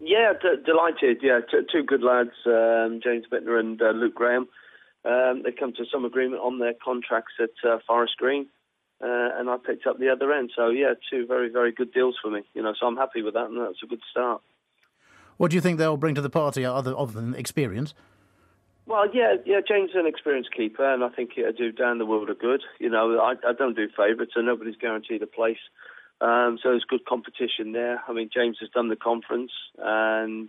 Yeah, delighted. Yeah, two good lads, James Bittner and Luke Graham. They come to some agreement on their contracts at Forest Green, and I picked up the other end. So yeah, two very, very good deals for me. So I'm happy with that, and that's a good start. What do you think they'll bring to the party other than experience? Well, yeah. James is an experienced keeper, and I think he'll do Dan the world of good. I don't do favourites, so nobody's guaranteed a place. So there's good competition there. I mean, James has done the conference, and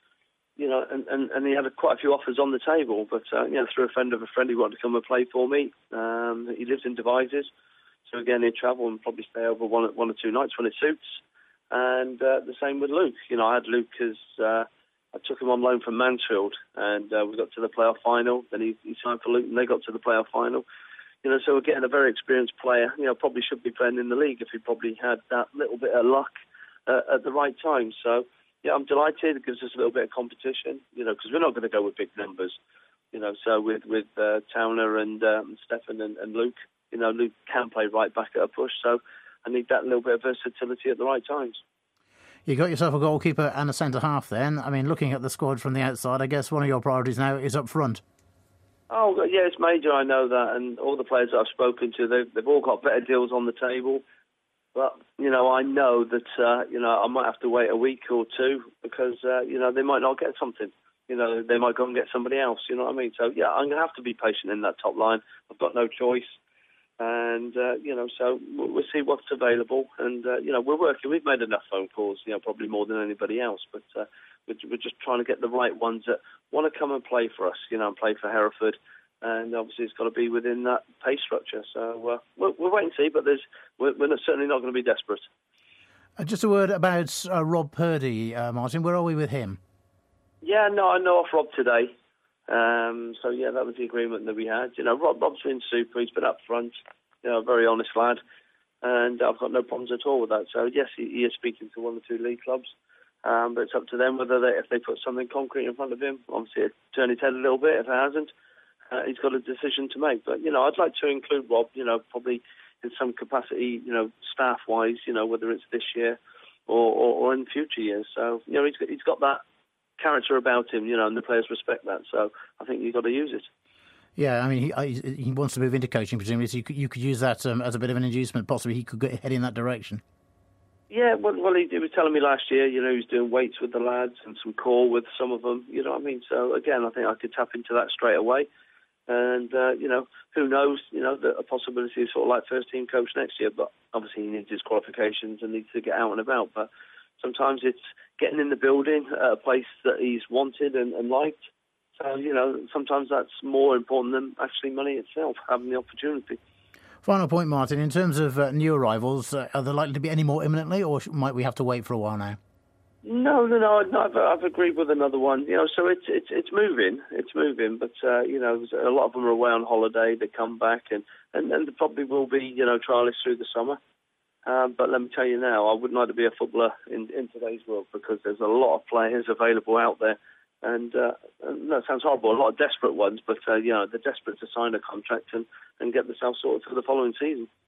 and he had quite a few offers on the table. But through a friend of a friend, he wanted to come and play for me. He lives in Devizes, so again, he'd travel and probably stay over one or two nights when it suits. And the same with Luke. I had Luke as I took him on loan from Mansfield, and we got to the playoff final. Then he signed for Luton, and they got to the playoff final. So we're getting a very experienced player. Probably should be playing in the league if he probably had that little bit of luck at the right time. So, yeah, I'm delighted. It gives us a little bit of competition, because we're not going to go with big numbers. So with Towner and Stefan and Luke, Luke can play right back at a push. So I need that little bit of versatility at the right times. You got yourself a goalkeeper and a centre-half then. I mean, looking at the squad from the outside, I guess one of your priorities now is up front. Oh, yeah, it's major, I know that. And all the players that I've spoken to, they've all got better deals on the table. But, I know that, I might have to wait a week or two because, they might not get something. They might go and get somebody else, you know what I mean? So, yeah, I'm going to have to be patient in that top line. I've got no choice. And, so we'll see what's available. And, we're working. We've made enough phone calls, probably more than anybody else. But we're just trying to get the right ones that want to come and play for us, and play for Hereford. And obviously it's got to be within that pay structure. So we'll wait and see, but we're certainly not going to be desperate. Just a word about Rob Purdy, Martin. Where are we with him? Yeah, no, I know off Rob today. So, yeah, that was the agreement that we had. Rob's been super. He's been up front, a very honest lad. And I've got no problems at all with that. So, yes, he is speaking to one or two league clubs. But it's up to them whether if they put something concrete in front of him. Obviously, it turn his head a little bit. If it hasn't, he's got a decision to make. But, I'd like to include Rob, probably in some capacity, staff-wise, whether it's this year or in future years. So, he's got that character about him, and the players respect that. So I think you've got to use it. Yeah, I mean, he wants to move into coaching, presumably, so you could use that as a bit of an inducement. Possibly he could head in that direction. Yeah, well, he was telling me last year, he was doing weights with the lads and some core with some of them, you know what I mean? So, again, I think I could tap into that straight away. And, who knows, a possibility is sort of like first-team coach next year, but obviously he needs his qualifications and needs to get out and about. But sometimes it's getting in the building at a place that he's wanted and liked. So, sometimes that's more important than actually money itself, having the opportunity. Final point, Martin. In terms of new arrivals, are there likely to be any more imminently, or might we have to wait for a while now? No. I've agreed with another one. So it's moving. It's moving, but a lot of them are away on holiday. They come back, and there probably will be trialists through the summer. But let me tell you now, I wouldn't like to be a footballer in today's world because there's a lot of players available out there. And that sounds horrible, a lot of desperate ones, but they're desperate to sign a contract and get themselves sorted for the following season.